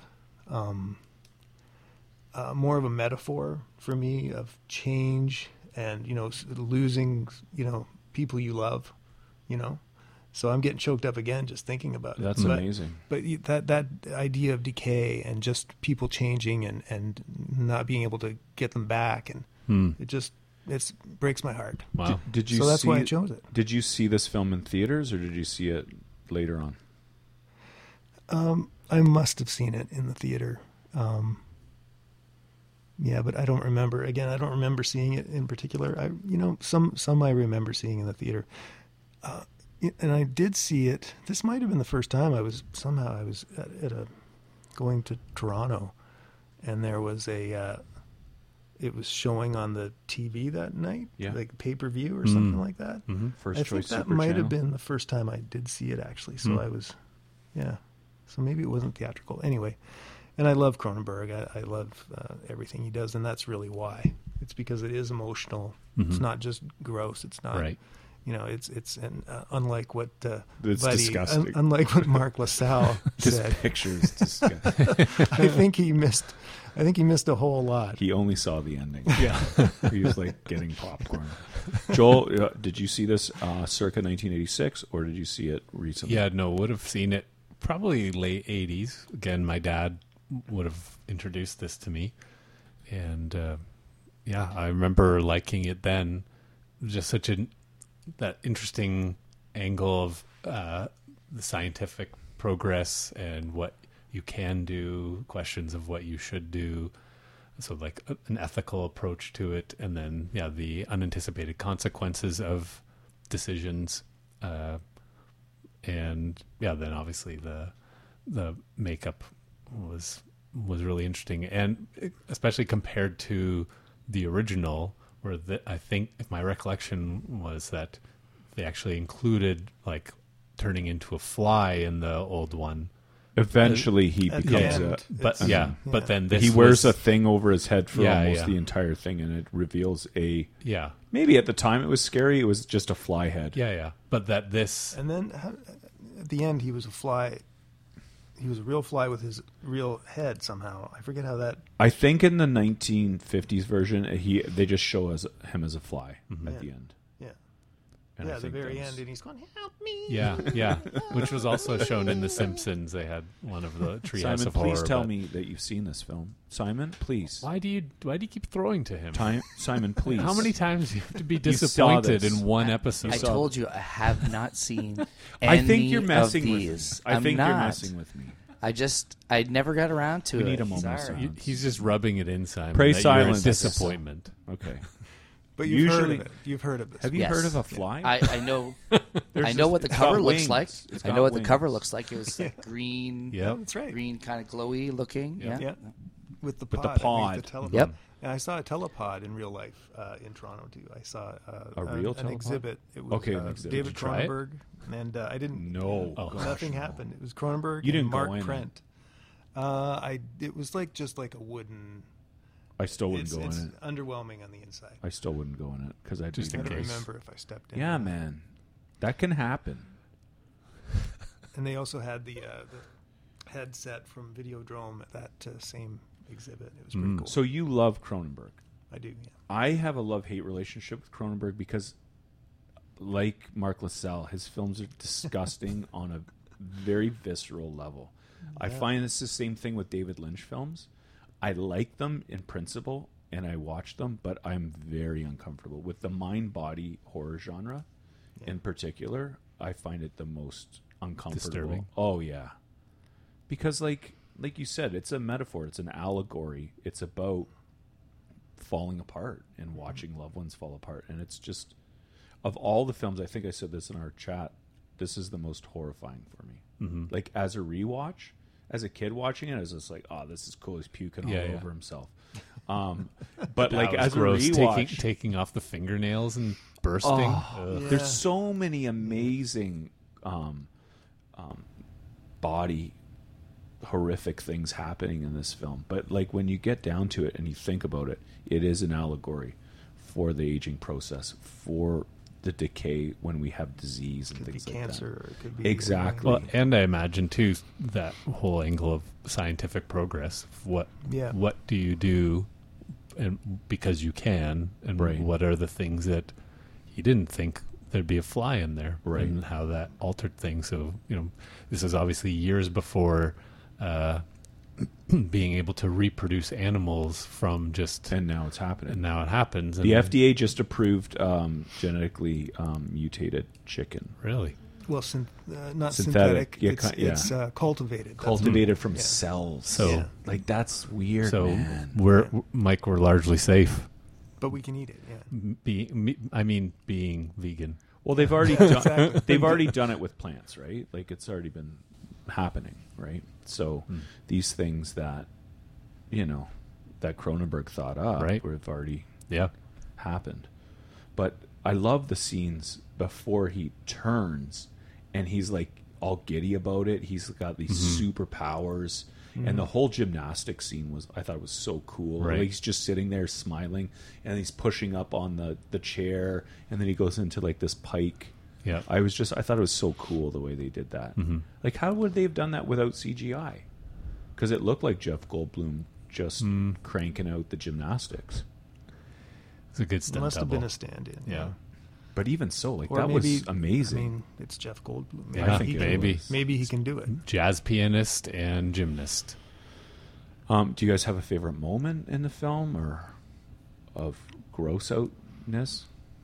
more of a metaphor for me of change and losing people you love, So I'm getting choked up again just thinking about it. That's amazing. But that idea of decay and just people changing and not being able to get them back, and it breaks my heart. Wow. Did you? So that's why I chose it. Did you see this film in theaters, or did you see it later on? I must have seen it in the theater. But I don't remember. Again, I don't remember seeing it in particular. Some I remember seeing in the theater. And I did see it. This might have been the first time I was going to Toronto, and there was it was showing on the TV that night, like pay-per-view or something like that. First I choice think that Super might Channel. have been the first time I did see it, actually. So I was, So maybe it wasn't theatrical. Anyway, and I love Cronenberg. I love everything he does, and that's really why. It's because it is emotional. It's not just gross. It's not. Right. It's unlike what it's disgusting. Unlike what Mark LaSalle said. This picture is disgusting. I think he missed a whole lot. He only saw the ending. Yeah. He was getting popcorn. Joel, did you see this circa 1986, or did you see it recently? Yeah, no, would have seen it probably late 80s. Again, my dad would have introduced this to me. And I remember liking it then. Just such that interesting angle of the scientific progress and what you can do, questions of what you should do. So an ethical approach to it, and then the unanticipated consequences of decisions, and then obviously the makeup was really interesting, and especially compared to the original, where I think if my recollection was that they actually included like turning into a fly in the old one. Eventually, he At the becomes end, but then this he wears a thing over his head for almost yeah. the entire thing, and it reveals a yeah. Maybe at the time it was scary. It was just a fly head. Yeah. But that this And then at the end, he was a fly. He was a real fly with his real head somehow. I forget how that. I think in the 1950s version, they just show him as a fly at the end. Yeah. And I Yeah, at the think very that was- end, and he's going, "Help me!" Yeah, which was also shown in The Simpsons. They had one of the Treehouse Simon, of Horror. please tell but- me that you've seen this film. Simon, please. Why do you keep throwing to him? Simon, please. How many times do you have to be You saw disappointed this. in one episode? I told you I have not seen I any think you're of messing with me. these. I think you're not. messing with me. I never got around to We it. need a moment of Sorry. silence. He's just rubbing it in, Simon. Pray that you're in silence. disappointment. Okay. But you've heard Usually- of it. You've heard of this. Have you Yes. heard of a fly? I know. There's I know this- what the it's cover got looks wings. like. It's I got know what the wings. cover looks like. It was like green, Yep. That's right. green, kind of glowy looking. Yeah. Yeah. With the With the pod. pod. underneath the telepod. Yep. And I saw a telepod in real life in Toronto too. I saw A real an telepod? exhibit. It was Okay, an exhibit. David Did you try it? Cronenberg, and I didn't. No. nothing happened. It was Cronenberg. You didn't and Mark go in. Trent. It was like just like a wooden. I still wouldn't It's go in it. underwhelming on the inside. I still wouldn't go in it because I'd Just be in I don't case. remember if I stepped in. Yeah, man, that can happen. And they also had the headset from Videodrome at that same exhibit. It was pretty cool. So you love Cronenberg. I do. Yeah. I have a love-hate relationship with Cronenberg because, like Mark LaSalle, his films are disgusting on a very visceral level. I find it's the same thing with David Lynch films. I like them in principle, and I watch them, but I'm very uncomfortable with the mind-body horror genre. In particular, I find it the most uncomfortable. Disturbing. Oh yeah, because like you said, it's a metaphor. It's an allegory. It's about falling apart and watching loved ones fall apart, and it's just, of all the films, I think I said this in our chat, this is the most horrifying for me. Like as a rewatch, as a kid watching it, I was just like, oh, this is cool. He's puking all over himself. But like That was as gross. a rewatch, taking off the fingernails and bursting. there's so many amazing body horrific things happening in this film, but like when you get down to it and you think about it, it is an allegory for the aging process, for the decay when we have disease and Could be things like cancer. that. Or it could be Exactly. Well, and I imagine too that whole angle of scientific progress. What do you do, and because you can, and Right. what are the things that you didn't think there'd be a fly in there, Right. and how that altered things. So this is obviously years before being able to reproduce animals from just, and now it's happening. and now it happens. The and FDA just approved genetically mutated chicken. really. Well, not Synthetic. synthetic. Yeah, It's cultivated. That's- Cultivated from cells. So- Yeah. like that's weird, So man. we're largely safe. But we can eat it. Yeah. Being vegan. Well, they've already done, Exactly. they've already done it with plants, right? Like it's already been happening, right? So these things that that Cronenberg thought up Right. have already Yeah. happened. But I love the scenes before he turns and he's like all giddy about it. He's got these superpowers. And the whole gymnastics scene I thought it was so cool. Right. Like he's just sitting there smiling and he's pushing up on the chair and then he goes into like this pike. Yeah. I thought it was so cool the way they did that. Like how would they have done that without CGI? Because it looked like Jeff Goldblum just cranking out the gymnastics. It's a good stunt Must have double. been a stand-in. Yeah. But even so, like Or that maybe, was amazing. I mean, it's Jeff Goldblum. Maybe Yeah, he can, maybe. maybe he can do it. Jazz pianist and gymnast. Do you guys have a favorite moment in the film or of gross outness?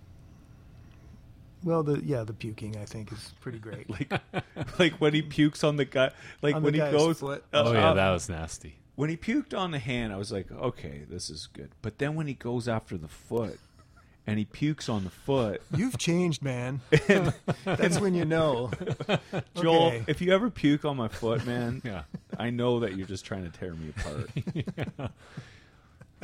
Well, the puking I think is pretty great. Like when he pukes on the guy, like On when the he guy's goes. foot. Oh yeah, that was nasty. When he puked on the hand, I was like, okay, this is good. But then when he goes after the foot and he pukes on the foot, You've changed, man. That's when you know. Joel, Okay. if you ever puke on my foot, man, Yeah. I know that you're just trying to tear me apart.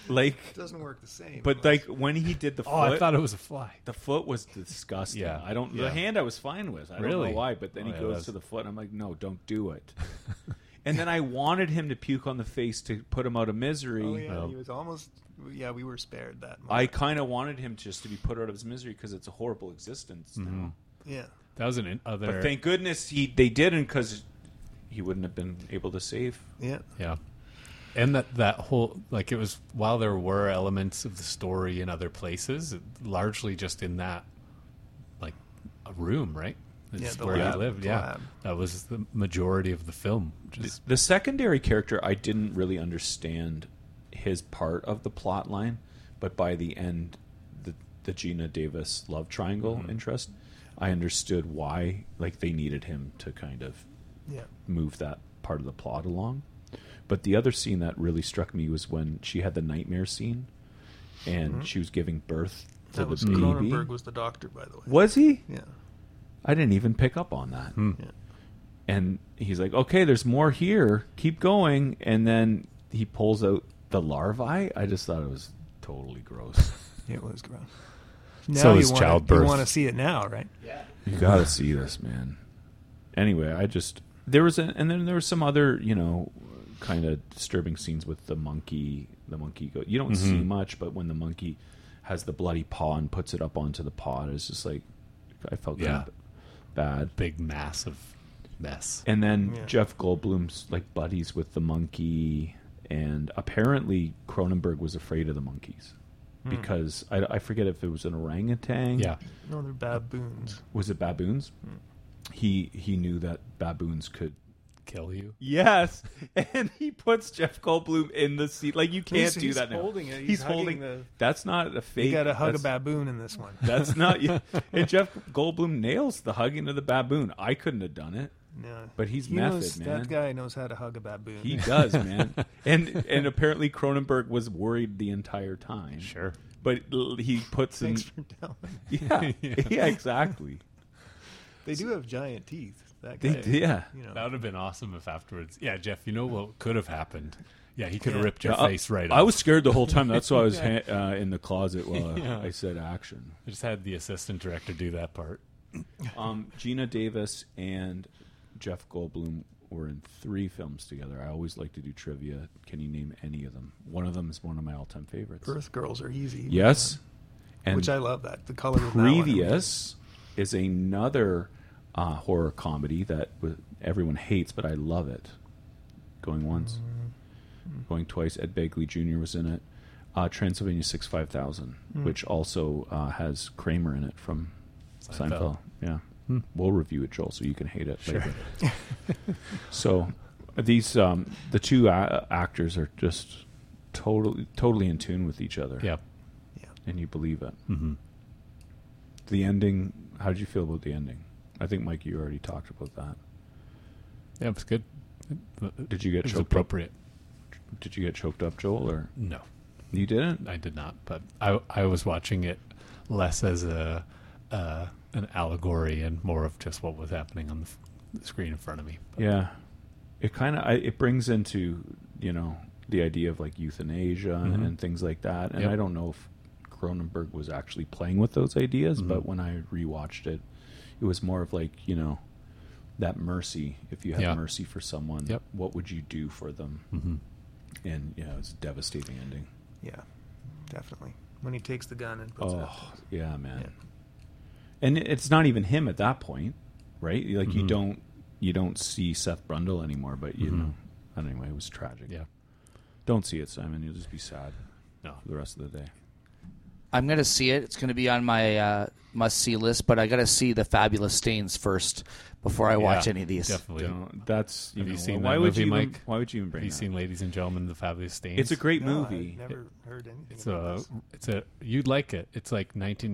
Like, it doesn't work the same. But like when he did the foot, I thought it was a fly. The foot was disgusting. Yeah. The hand I was fine with. I don't Really? know why, but then he goes to the foot and I'm like, no, don't do it. And then I wanted him to puke on the face to put him out of misery. Oh yeah, he was almost. Yeah, we were spared that moment. I kind of wanted him just to be put out of his misery because it's a horrible existence now. Yeah, that was an other. But thank goodness they didn't, because he wouldn't have been able to save. Yeah. And that whole, like, it was, while there were elements of the story in other places, largely just in that, like, a room, right? It's where he lived. Yeah, that was the majority of the film. The secondary character, I didn't really understand his part of the plot line, but by the end, the Gina Davis love triangle interest, I understood why, like, they needed him to kind of move that part of the plot along. But the other scene that really struck me was when she had the nightmare scene, and she was giving birth to the baby. Cronenberg was the doctor, by the way. Was he? Yeah. I didn't even pick up on that. Yeah. And he's like, okay, there's more here. Keep going. And then he pulls out the larvae. I just thought it was totally gross. It was gross. So is childbirth. You want to see it now, right? Yeah. You got to see this, man. Anyway, there was some other, kind of disturbing scenes with the monkey. The monkey you don't see much, but when the monkey has the bloody paw and puts it up onto the pot, it's just like, I felt kind of bad. Big, massive mess. And then Jeff Goldblum's like buddies with the monkey, and apparently Cronenberg was afraid of the monkeys because I forget if it was an orangutan. Yeah. No, they're baboons. Was it baboons? He knew that baboons could kill you. Yes, and he puts Jeff Goldblum in the seat. Like, you can't do that now. Holding it. He's holding the. That's not a fake. You got to hug a baboon in this one. That's not. And Jeff Goldblum nails the hugging of the baboon. I couldn't have done it. No, but he's man. That guy knows how to hug a baboon. He does, man. And apparently Cronenberg was worried the entire time. Sure, but he puts Thanks for telling me. Yeah, exactly. They do have giant teeth. That guy, that would have been awesome if afterwards. Yeah, Jeff, you know what could have happened? Yeah, he could have ripped your face right off. I was scared the whole time. That's why I was in the closet while I said action. I just had the assistant director do that part. Gina Davis and Jeff Goldblum were in 3 films together. I always like to do trivia. Can you name any of them? One of them is one of my all-time favorites. Earth Girls are easy. Yes. And which I love that. The color of Previous is another horror comedy that everyone hates, but I love it. Going once, going twice. Ed Begley Jr. was in it. Transylvania 65000, which also has Kramer in it from Seinfeld. Yeah. We'll review it, Joel, so you can hate it later. So these the two actors are just totally in tune with each other. Yeah. And you believe it. The ending, how did you feel about the ending? I think, Mike, you already talked about that. Yeah, it was good. Did you get choked appropriate up? Did you get choked up, Joel? Or no, you didn't? I did not. But I was watching it less as an allegory and more of just what was happening on the screen in front of me. But yeah, it kind of it brings into the idea of like euthanasia and things like that. And I don't know if Cronenberg was actually playing with those ideas, but when I rewatched it, it was more of like, that mercy. If you had mercy for someone, what would you do for them? And it's a devastating ending. Yeah, definitely. When he takes the gun and puts it up. Yeah, man. Yeah. And it's not even him at that point, right? Like you don't see Seth Brundle anymore, but anyway, it was tragic. Yeah. Don't see it, Simon. You'll just be sad for the rest of the day. I'm going to see it. It's going to be on my must-see list, but I got to see The Fabulous Stains first before I watch any of these. Definitely. That's Have you seen why that would movie, you Mike? Why would you even bring Have you that? seen, Ladies and Gentlemen, The Fabulous Stains? It's a great movie. I've never heard anything about this. You'd like it. It's like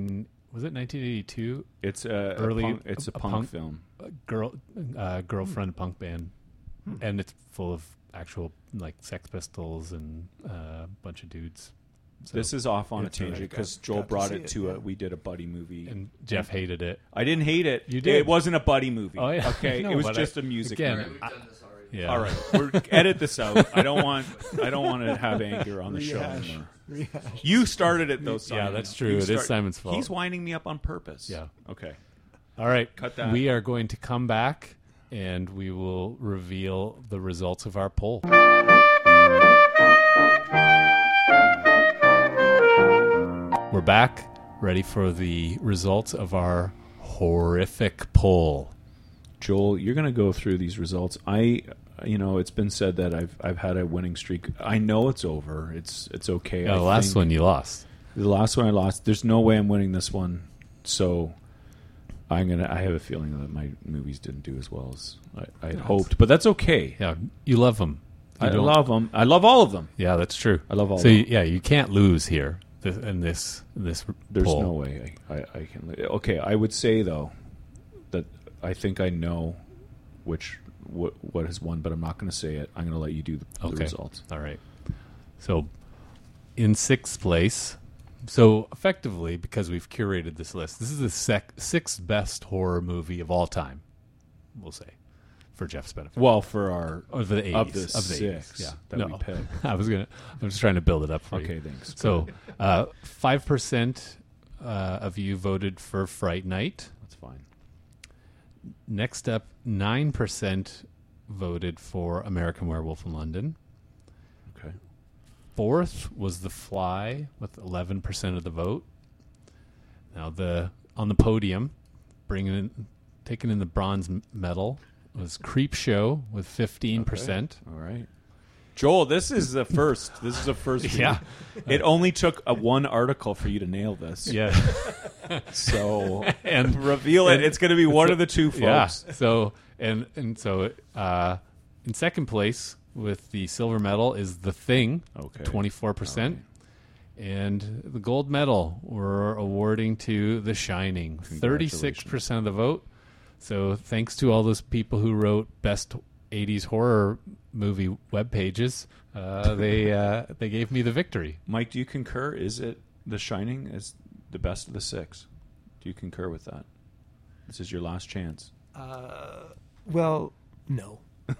1982? It's a punk film. Girlfriend punk band, and it's full of actual like Sex Pistols and a bunch of dudes. So this is off on a tangent because Joel brought it to it. We did a buddy movie, and Jeff hated it. I didn't hate it. You did. It wasn't a buddy movie. Oh yeah. Okay, No, it was just a music. Again, movie. We've done this already. Yeah. All right, edit this out. I don't want to have anger on the show anymore. You started it though, Simon. Yeah, that's true. It is Simon's fault. He's winding me up on purpose. Yeah. Okay. All right. Cut that. We are going to come back and we will reveal the results of our poll. We're back, ready for the results of our horrific poll. Joel, you're going to go through these results. It's been said that I've had a winning streak. I know it's over. It's okay. The last one you lost. The last one I lost. There's no way I'm winning this one. So I have a feeling that my movies didn't do as well as I had hoped, but that's okay. Yeah, you love them. I love them. I love all of them. Yeah, that's true. I love all of them. You can't lose here in this There's poll. no way I can. Okay, I would say though that I think I know what has won, but I'm not going to say it. I'm going to let you do the results. All right. So in sixth place, so effectively, because we've curated this list, this is the sixth best horror movie of all time, we'll say, for Jeff's benefit. Well, for our of the 80s, of the six, 80s, yeah. that we picked. I'm just trying to build it up for you. Okay, thanks. So 5% of you voted for Fright Night. That's fine. Next up, 9% voted for American Werewolf in London. Okay. Fourth was The Fly with 11% of the vote. Now on the podium, taking in the bronze medal was Creepshow with 15%. Okay. All right. Joel, this is the first. This is the first. Yeah. It only took one article for you to nail this. Yeah. So and reveal it. It's going to be one of the two folks. Yeah. So so in second place with the silver medal is The Thing. Okay. 24%. Right. And the gold medal we're awarding to The Shining. 36% of the vote. So thanks to all those people who wrote best 80s horror movie web pages, they gave me the victory. Mike, do you concur? Is it The Shining is the best of the six? Do you concur with that? This is your last chance. Well, no.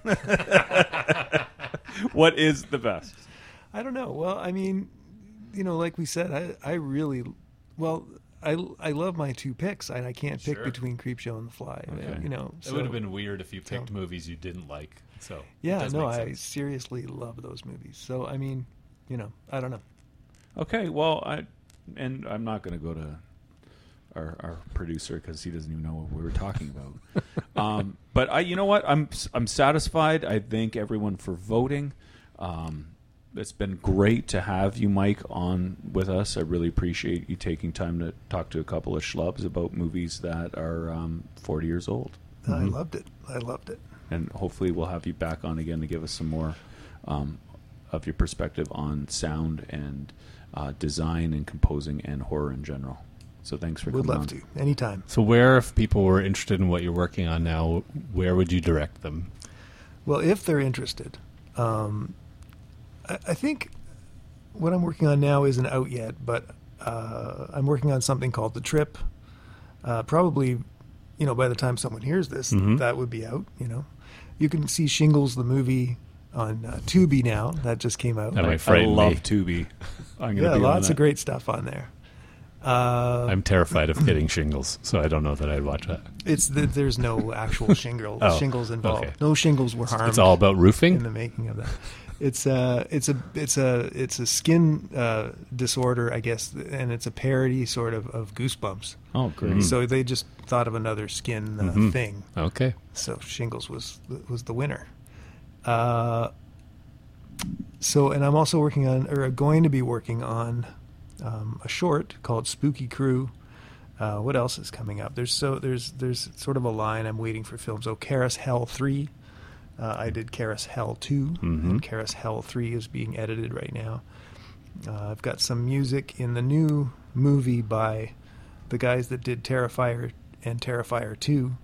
What is the best? I don't know. Well, I mean, like we said, I really, I love my two picks. I can't pick between Creepshow and The Fly. Okay. It would have been weird if you picked movies you didn't like. So yeah, no, I seriously love those movies. So I mean, I don't know. Okay, well, I'm not going to go to our producer because he doesn't even know what we were talking about. But you know what? I'm satisfied. I thank everyone for voting. It's been great to have you, Mike, on with us. I really appreciate you taking time to talk to a couple of schlubs about movies that are 40 years old. I loved it. And hopefully we'll have you back on again to give us some more of your perspective on sound and design and composing and horror in general. So thanks for coming on. Would love to. Anytime. So where, if people were interested in what you're working on now, where would you direct them? Well, if they're interested, I think what I'm working on now isn't out yet, but I'm working on something called The Trip. Probably, by the time someone hears this, that would be out, You can see Shingles, the movie, on Tubi now. That just came out. That might frighten me. I love Tubi. Lots of great stuff on there. I'm terrified of getting shingles, so I don't know that I'd watch that. There's no actual shingles involved. Okay. No shingles were harmed. It's all about roofing in the making of that. It's a skin disorder, I guess, and it's a parody sort of Goosebumps. Oh, great! So they just thought of another skin thing. Okay. So shingles was the winner. And I'm also working on, or going to be working on, a short called Spooky Crew. What else is coming up? There's sort of a line I'm waiting for films. Karis Hell 3. I did Karis Hell 2, and Karis Hell 3 is being edited right now. I've got some music in the new movie by the guys that did Terrifier and Terrifier 2.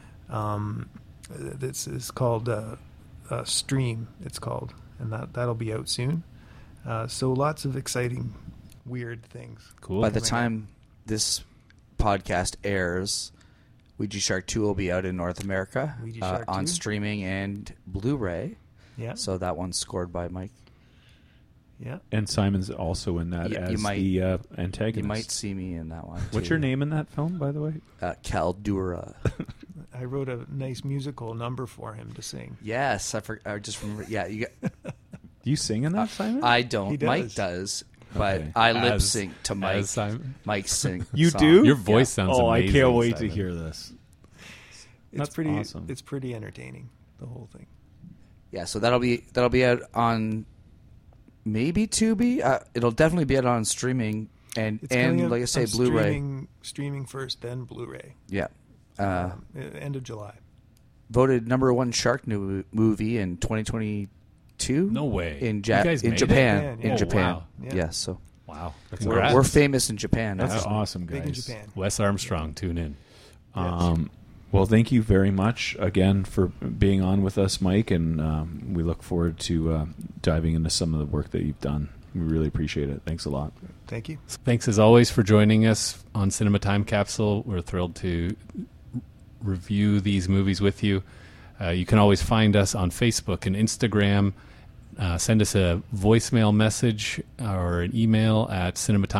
This is called Stream, it's called, and that'll be out soon. So lots of exciting, weird things. Cool. By the time this podcast airs, Ouija Shark 2 will be out in North America Ouija Shark on 2. streaming and Blu-ray. Yeah. So that one's scored by Mike. Yeah. And Simon's also in that as the antagonist. You might see me in that one, too. What's your name in that film, by the way? Caldura. I wrote a nice musical number for him to sing. Yes, I just remember. Yeah, Do you sing in that, Simon? I don't. He does. Mike does, but Okay. I lip sync to Mike. as Simon? Mike sing. You song. do? Your voice sounds Oh, amazing. I can't wait Simon. to hear this. It's That's pretty awesome. It's pretty entertaining, the whole thing. Yeah, so that'll be out on maybe Tubi. It'll definitely be out on streaming and It's coming out like I say, on Blu-ray. Streaming first, then Blu-ray. Yeah. End of July. Voted #1 shark movie in 2022. No way. In You guys in made Japan. it? In Oh, Japan. wow. Yeah. Yes. So Wow. we're famous in Japan. That's awesome, guys. Big in Japan. Wes Armstrong, tune in. Well, thank you very much again for being on with us, Mike, and we look forward to diving into some of the work that you've done. We really appreciate it. Thanks a lot. Thank you. Thanks as always for joining us on Cinema Time Capsule. We're thrilled to review these movies with you. You can always find us on Facebook and Instagram. Send us a voicemail message or an email at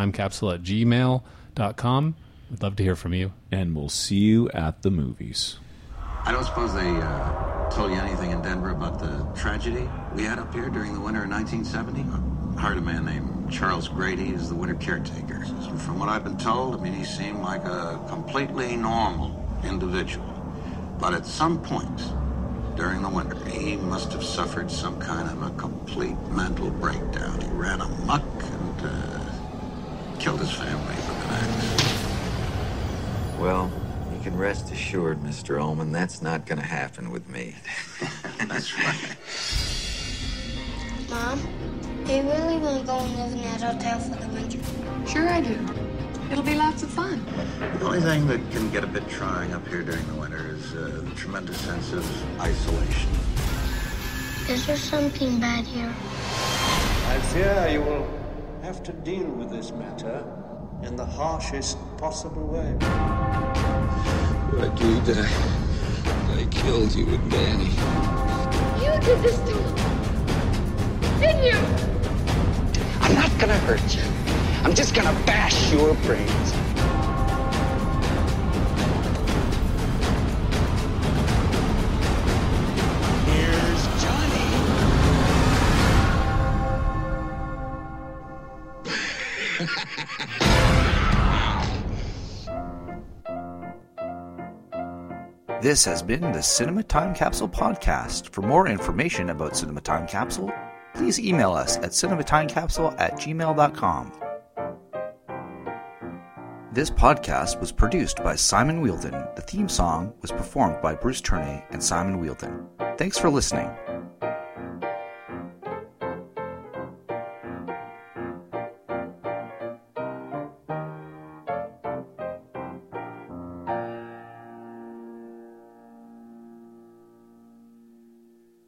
cinematimecapsule@gmail.com. We'd love to hear from you. And we'll see you at the movies. I don't suppose they told you anything in Denver about the tragedy we had up here during the winter of 1970? I hired a man named Charles Grady as the winter caretaker. From what I've been told, I mean, he seemed like a completely normal individual. But at some point during the winter, he must have suffered some kind of a complete mental breakdown. He ran amok and killed his family with an axe. Well, you can rest assured, Mr. Ullman, that's not going to happen with me. That's right. Mom, do you really want to go and live in that hotel for the winter? Sure I do. It'll be lots of fun. The only thing that can get a bit trying up here during the winter is the tremendous sense of isolation. Is there something bad here? I fear you will have to deal with this matter in the harshest possible way. I agreed that I killed you and Danny. You did this to him, didn't you? I'm not gonna hurt you. I'm just gonna bash your brains. Here's Johnny. This has been the Cinema Time Capsule podcast. For more information about Cinema Time Capsule, please email us at cinematimecapsule@gmail.com. This podcast was produced by Simon Wheeldon. The theme song was performed by Bruce Turney and Simon Wheeldon. Thanks for listening.